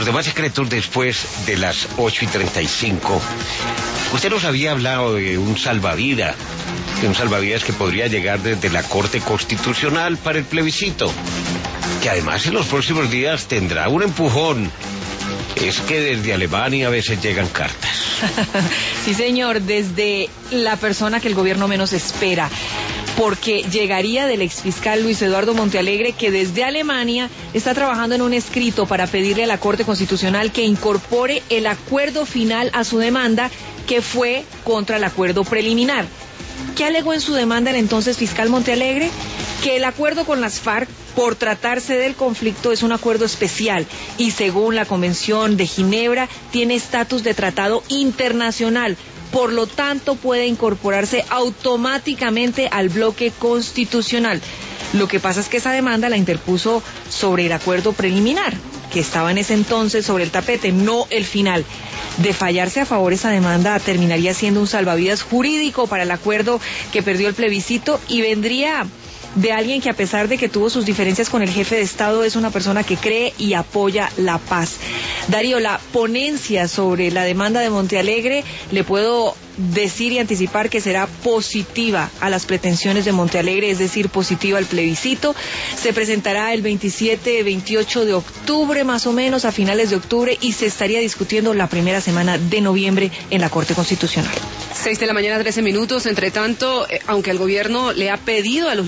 Los demás secretos después de las 8:35. Usted nos había hablado de un salvavidas que podría llegar desde la Corte Constitucional para el plebiscito, que además en los próximos días tendrá un empujón. Es que desde Alemania a veces llegan cartas. Sí, señor, desde la persona que el gobierno menos espera, porque llegaría del exfiscal Luis Eduardo Montealegre, que desde Alemania está trabajando en un escrito para pedirle a la Corte Constitucional que incorpore el acuerdo final a su demanda, que fue contra el acuerdo preliminar. ¿Qué alegó en su demanda el entonces fiscal Montealegre? Que el acuerdo con las FARC, por tratarse del conflicto, es un acuerdo especial y según la Convención de Ginebra tiene estatus de tratado internacional. Por lo tanto, puede incorporarse automáticamente al bloque constitucional. Lo que pasa es que esa demanda la interpuso sobre el acuerdo preliminar, que estaba en ese entonces sobre el tapete, no el final. De fallarse a favor esa demanda, terminaría siendo un salvavidas jurídico para el acuerdo que perdió el plebiscito y vendría de alguien que, a pesar de que tuvo sus diferencias con el jefe de Estado, es una persona que cree y apoya la paz. Darío, la ponencia sobre la demanda de Montealegre, le puedo decir y anticipar que será positiva a las pretensiones de Montealegre, es decir, positiva al plebiscito. Se presentará el 27-28 de octubre, más o menos, a finales de octubre, y se estaría discutiendo la primera semana de noviembre en la Corte Constitucional. 6 de la mañana, 13 minutos. Entre tanto, aunque el gobierno le ha pedido a los